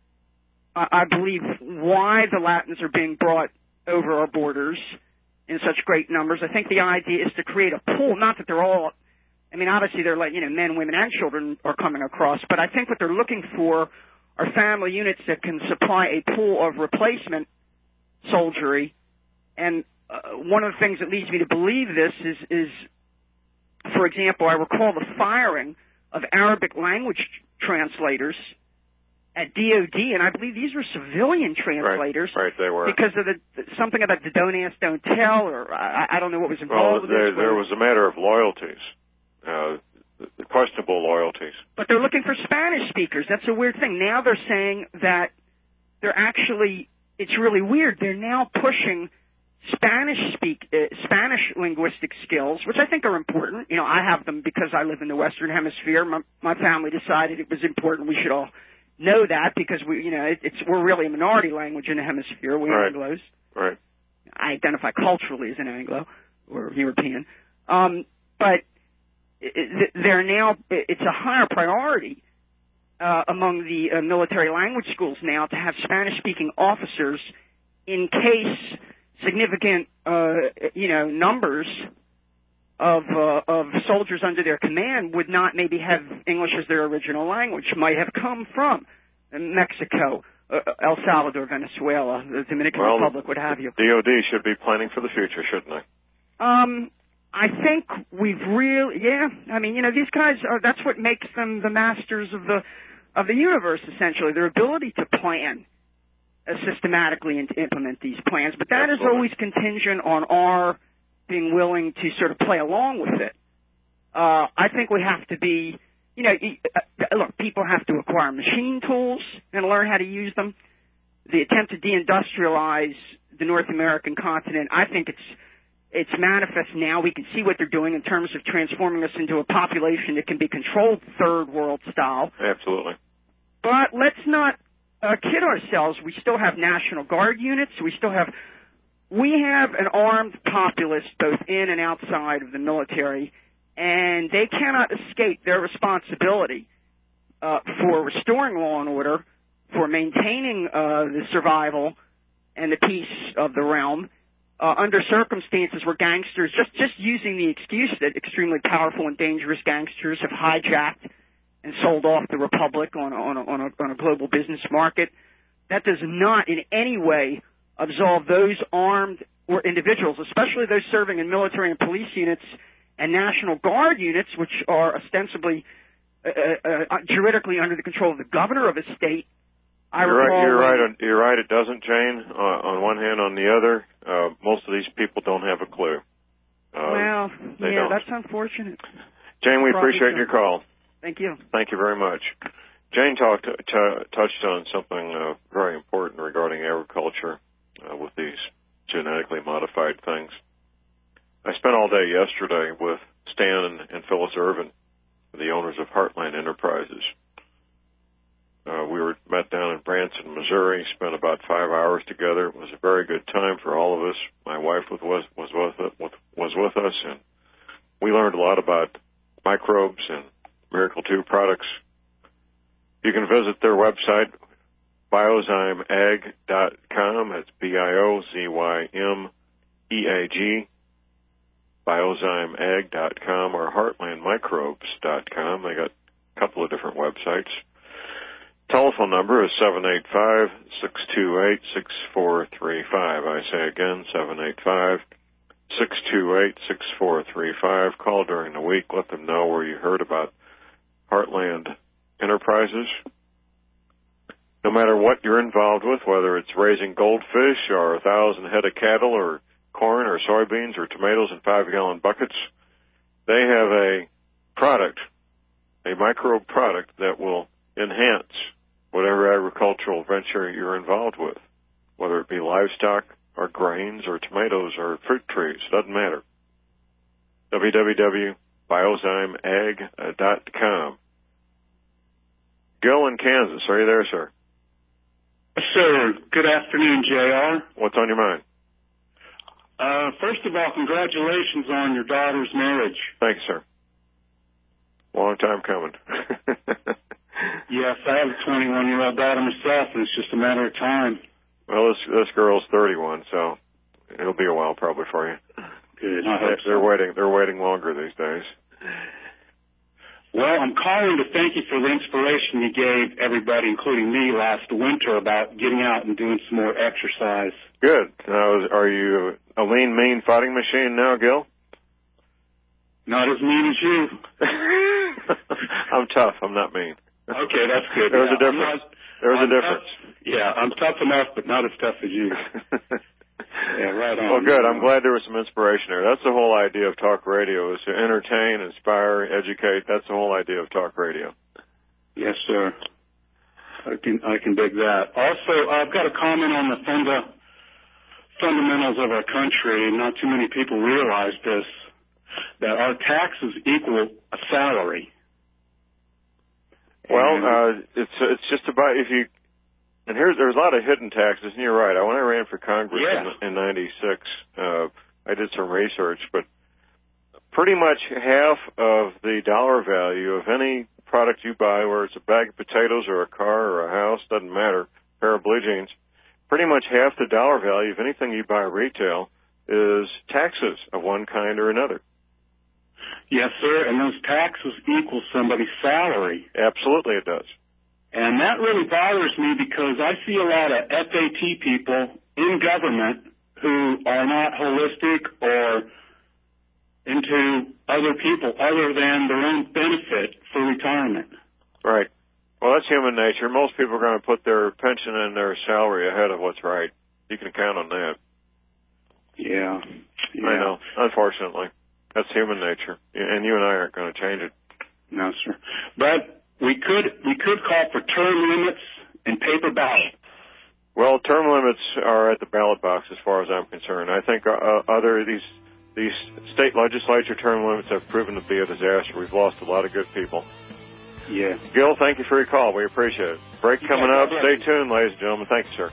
I believe, why the Latins are being brought over our borders in such great numbers. I think the idea is to create a pool, not that they're all, obviously they're like, men, women, and children are coming across, but I think what they're looking for are family units that can supply a pool of replacement soldiery. And one of the things that leads me to believe this is, for example, I recall the firing of Arabic language translators at DOD, and I believe these were civilian translators. Right, they were. Because of something about the don't ask, don't tell, or I don't know what was involved with this. There was a matter of loyalties, questionable loyalties. But they're looking for Spanish speakers. That's a weird thing. Now they're saying that they're actually, it's really weird, they're now pushing Spanish linguistic skills, which I think are important. I have them because I live in the Western Hemisphere. My family decided it was important. We should all know that because we're really a minority language in the hemisphere. We're Anglos. Right. I identify culturally as an Anglo or European. But they're now, it's a higher priority among the military language schools now to have Spanish-speaking officers in case significant, numbers of soldiers under their command would not maybe have English as their original language, might have come from Mexico, El Salvador, Venezuela, the Dominican Republic, what have you. DOD should be planning for the future, shouldn't they? I think we've really, I mean, these guys that's what makes them the masters of the universe, essentially, their ability to plan systematically and to implement these plans. But that is always contingent on our being willing to sort of play along with it. I think we have to be, look, people have to acquire machine tools and learn how to use them. The attempt to deindustrialize the North American continent, I think it's manifest now. We can see what they're doing in terms of transforming us into a population that can be controlled third world style. Absolutely. But let's not kid ourselves. We still have National Guard units. We have an armed populace both in and outside of the military, and they cannot escape their responsibility for restoring law and order, for maintaining the survival and the peace of the realm under circumstances where gangsters, just using the excuse that extremely powerful and dangerous gangsters have hijacked and sold off the republic on a global business market. That does not in any way absolve those armed or individuals, especially those serving in military and police units and National Guard units, which are ostensibly juridically under the control of the governor of a state. You're right. It doesn't, Jane. On one hand, on the other, most of these people don't have a clue. That's unfortunate. Jane, we appreciate your call. Thank you. Thank you very much. Jane touched on something very important regarding agriculture with these genetically modified things. I spent all day yesterday with Stan and Phyllis Irvin, the owners of Heartland Enterprises. We met down in Branson, Missouri, spent about 5 hours together. It was a very good time for all of us. My wife was with us, and we learned a lot about microbes and Miracle 2 products. You can visit their website, biozymeag.com. It's BIOZYMEAG, biozymeag.com, or heartlandmicrobes.com. They got a couple of different websites. Telephone number is 785-628-6435. I say again, 785-628-6435. Call during the week. Let them know where you heard about Heartland Enterprises. No matter what you're involved with, whether it's raising goldfish or 1,000 head of cattle or corn or soybeans or tomatoes in 5-gallon buckets, they have a product, a microbe product that will enhance whatever agricultural venture you're involved with, whether it be livestock or grains or tomatoes or fruit trees, doesn't matter. www.biozymeag.com. Gil in Kansas, are you there, sir? Sir, good afternoon, JR. What's on your mind? First of all, congratulations on your daughter's marriage. Thanks, sir. Long time coming. Yes, I have a 21-year-old daughter myself, and it's just a matter of time. Well, this girl's 31, so it'll be a while probably for you. Good. I hope so. They're waiting longer these days. Well, I'm calling to thank you for the inspiration you gave everybody, including me, last winter about getting out and doing some more exercise. Good. Now, are you a lean, mean fighting machine now, Gil? Not as mean as you. I'm tough. I'm not mean. Okay, that's good. There's a difference. There's a difference. Yeah, I'm tough enough, but not as tough as you. Yeah, right on. Well, good. I'm glad there was some inspiration there. That's the whole idea of talk radio, is to entertain, inspire, educate. That's the whole idea of talk radio. Yes, sir. I can dig that. Also, I've got a comment on the fundamentals of our country. Not too many people realize this, that our taxes equal a salary. Well, it's just about and there's a lot of hidden taxes, and you're right. When I ran for Congress in 96, I did some research, but pretty much half of the dollar value of any product you buy, whether it's a bag of potatoes or a car or a house, doesn't matter, pair of blue jeans, pretty much half the dollar value of anything you buy retail is taxes of one kind or another. Yes, sir, and those taxes equal somebody's salary. Absolutely it does. And that really bothers me because I see a lot of FAT people in government who are not holistic or into other people other than their own benefit for retirement. Right. Well, that's human nature. Most people are going to put their pension and their salary ahead of what's right. You can count on that. Yeah. I know. Unfortunately. That's human nature. And you and I aren't going to change it. No, sir. But we could call for term limits and paper ballots. Well, term limits are at the ballot box as far as I'm concerned. I think these state legislature term limits have proven to be a disaster. We've lost a lot of good people. Yeah. Gil, thank you for your call. We appreciate it. Break coming up. Stay tuned, ladies and gentlemen. Thank you, sir.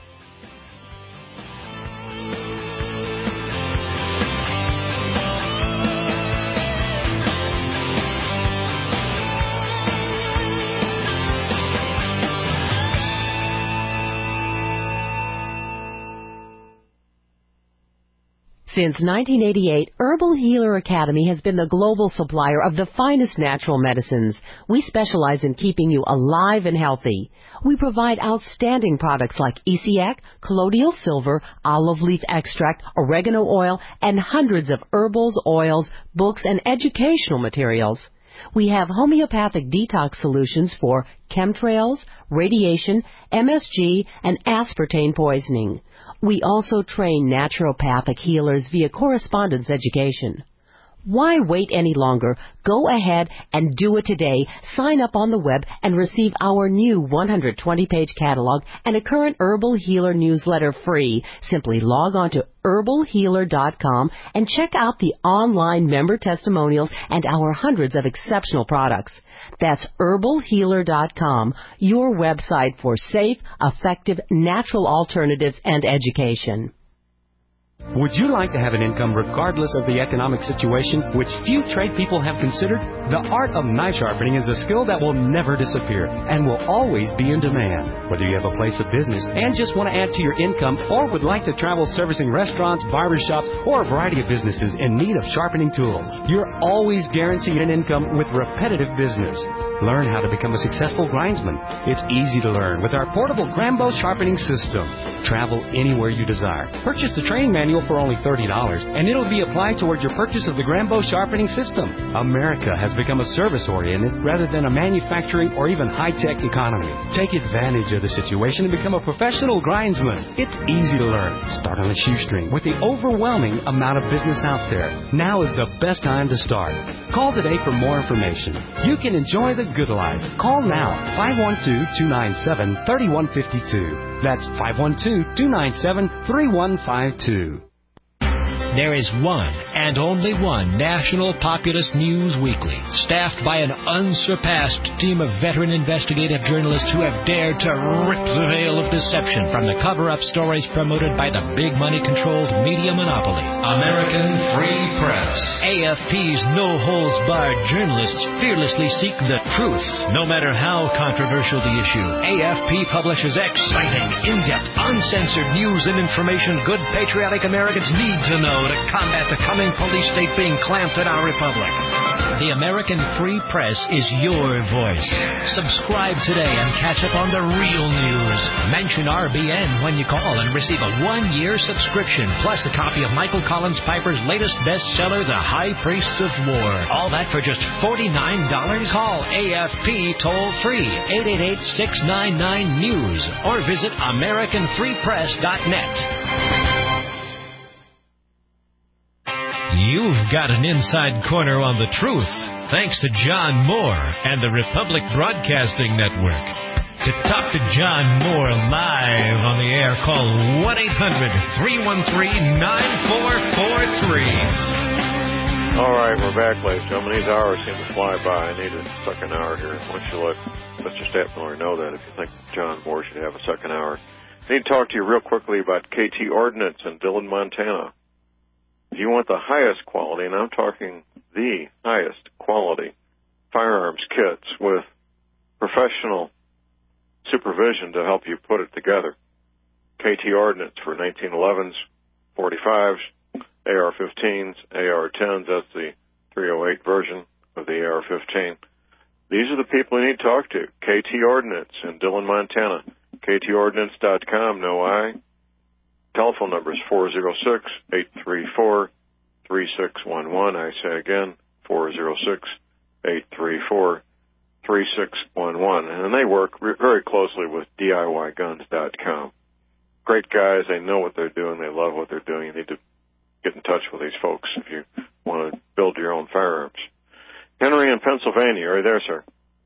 Since 1988, Herbal Healer Academy has been the global supplier of the finest natural medicines. We specialize in keeping you alive and healthy. We provide outstanding products like Essiac, colloidal silver, olive leaf extract, oregano oil, and hundreds of herbals, oils, books, and educational materials. We have homeopathic detox solutions for chemtrails, radiation, MSG, and aspartame poisoning. We also train naturopathic healers via correspondence education. Why wait any longer? Go ahead and do it today. Sign up on the web and receive our new 120-page catalog and a current Herbal Healer newsletter free. Simply log on to herbalhealer.com and check out the online member testimonials and our hundreds of exceptional products. That's herbalhealer.com, your website for safe, effective, natural alternatives and education. Would you like to have an income regardless of the economic situation, which few trade people have considered? The art of knife sharpening is a skill that will never disappear and will always be in demand. Whether you have a place of business and just want to add to your income or would like to travel servicing restaurants, barbershops, or a variety of businesses in need of sharpening tools, you're always guaranteed an income with repetitive business. Learn how to become a successful grindsman. It's easy to learn with our portable Grambo sharpening system. Travel anywhere you desire. Purchase the training manual for only $30, and it'll be applied toward your purchase of the Grambo sharpening system. America has become a service-oriented rather than a manufacturing or even high-tech economy. Take advantage of the situation and become a professional grindsman. It's easy to learn. Start on a shoestring with the overwhelming amount of business out there. Now is the best time to start. Call today for more information. You can enjoy the good life. Call now, 512-297-3152. That's 512-297-3152. There is one and only one National Populist News Weekly, staffed by an unsurpassed team of veteran investigative journalists who have dared to rip the veil of deception from the cover-up stories promoted by the big money-controlled media monopoly. American Free Press. AFP's no-holds-barred journalists fearlessly seek the truth, no matter how controversial the issue. AFP publishes exciting, in-depth, uncensored news and information good patriotic Americans need to know to combat the coming police state being clamped at our republic. The American Free Press is your voice. Subscribe today and catch up on the real news. Mention RBN when you call and receive a 1-year subscription, plus a copy of Michael Collins Piper's latest bestseller, The High Priests of War. All that for just $49? Call AFP toll-free, 888-699-NEWS, or visit AmericanFreePress.net. You've got an inside corner on the truth, thanks to John Moore and the Republic Broadcasting Network. To talk to John Moore live on the air, call 1-800-313-9443. All right, we're back, ladies and gentlemen. These hours seem to fly by. I need a second hour here. Why don't you let Mr. Stapler know that if you think John Moore should have a second hour. I need to talk to you real quickly about KT Ordnance in Dillon, Montana. If you want the highest quality, and I'm talking the highest quality firearms kits with professional supervision to help you put it together, KT Ordnance for 1911s, 45s, AR-15s, AR-10s, that's the .308 version of the AR-15. These are the people you need to talk to. KT Ordnance in Dillon, Montana. KTOrdnance.com, no I. Telephone number is 406-834-3611. I say again, 406-834-3611. And they work very closely with DIYguns.com. Great guys. They know what they're doing. They love what they're doing. You need to get in touch with these folks if you want to build your own firearms. Henry in Pennsylvania. Are you there, sir?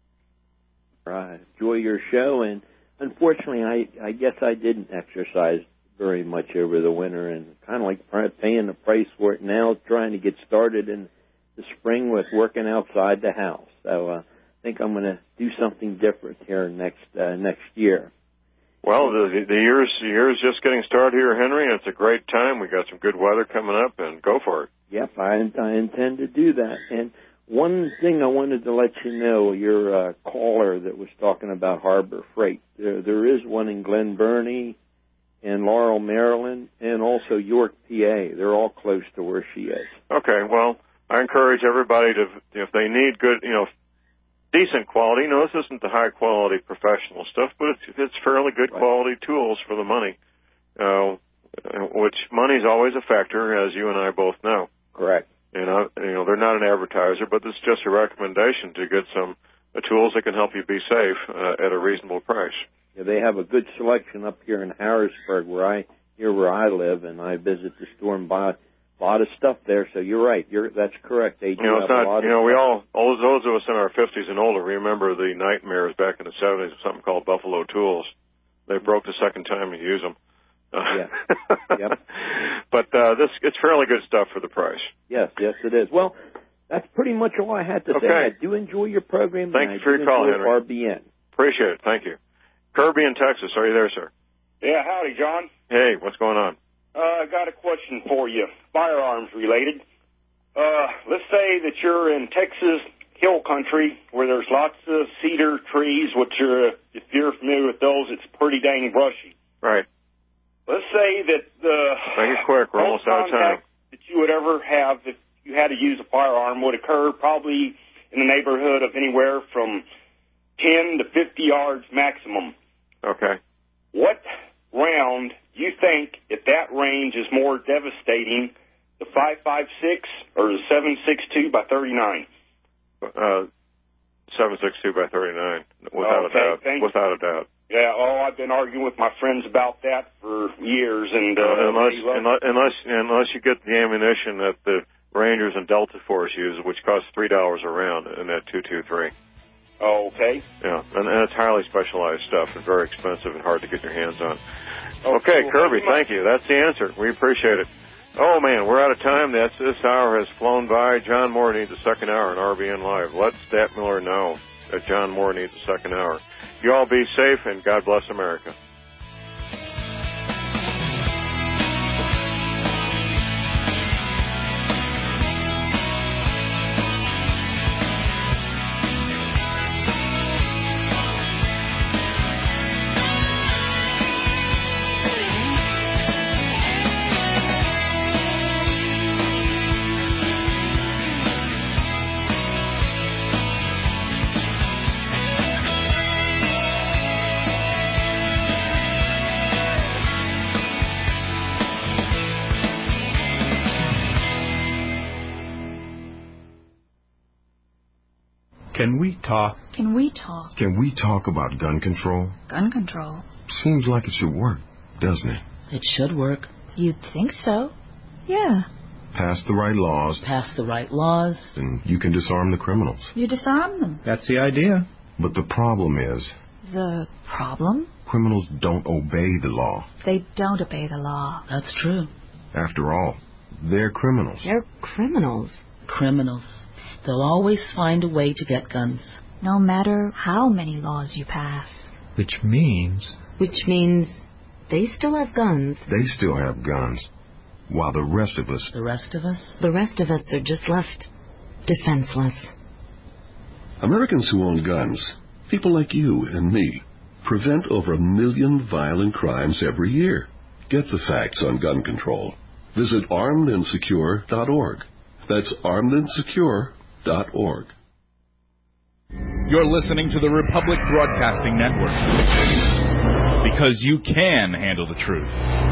I enjoy your show, and unfortunately, I guess I didn't exercise very much over the winter, and kind of like paying the price for it now, trying to get started in the spring with working outside the house. So I think I'm going to do something different here next year. Well, the year's just getting started here, Henry, and it's a great time. We got some good weather coming up, and go for it. Yep, I intend to do that. And one thing I wanted to let you know, your caller that was talking about Harbor Freight, there is one in Glen Burnie and Laurel, Maryland, and also York, PA. They're all close to where she is. Okay, well, I encourage everybody to, if they need good, decent quality. This isn't the high-quality professional stuff, but it's fairly good quality tools for the money, which money's always a factor, as you and I both know. Correct. They're not an advertiser, but this is just a recommendation to get some tools that can help you be safe at a reasonable price. Yeah, they have a good selection up here in Harrisburg, where I live, and I visit the store and buy a lot of stuff there. So you're right. That's correct. They do have a lot of stuff. We all those of us in our 50s and older remember the nightmares back in the 70s of something called Buffalo Tools. They broke the second time you use them. Yeah. Yep. But it's fairly good stuff for the price. Yes, it is. Well, that's pretty much all I had to say. I do enjoy your program. Thank you for your call, Henry. RBN. Appreciate it. Thank you. Kirby in Texas. Are you there, sir? Yeah, howdy, John. Hey, what's going on? I got a question for you, firearms related. Let's say that you're in Texas hill country where there's lots of cedar trees, which if you're familiar with those, it's pretty dang brushy. Right. Let's say that make it quick. We're almost out of time. That you would ever have if you had to use a firearm would occur probably in the neighborhood of anywhere from 10 to 50 yards maximum. Okay. What round do you think at that range is more devastating, the 5.56 or the 7.62 by 39? 7.62 by 39, without a doubt. Without a doubt. Yeah, I've been arguing with my friends about that for years, and unless you get the ammunition that the Rangers and Delta Force use, which costs $3 a round in that 223. Oh, okay. Yeah, and it's highly specialized stuff and very expensive and hard to get your hands on. Okay, Kirby, thank you. That's the answer. We appreciate it. Oh, man, we're out of time. This hour has flown by. John Moore needs a second hour in RBN Live. Let Stat Miller know that John Moore needs a second hour. You all be safe, and God bless America. Can we talk? Can we talk? Can we talk about gun control? Gun control? Seems like it should work, doesn't it? It should work. You'd think so. Yeah. Pass the right laws. Pass the right laws. And you can disarm the criminals. You disarm them. That's the idea. But the problem is... The problem? Criminals don't obey the law. They don't obey the law. That's true. After all, they're criminals. They're criminals. Criminals. They'll always find a way to get guns. No matter how many laws you pass. Which means they still have guns. They still have guns. While the rest of us... The rest of us? The rest of us are just left defenseless. Americans who own guns, people like you and me, prevent over 1 million violent crimes every year. Get the facts on gun control. Visit armedandsecure.org. That's armedandsecure.org. You're listening to the Republic Broadcasting Network. Because you can handle the truth.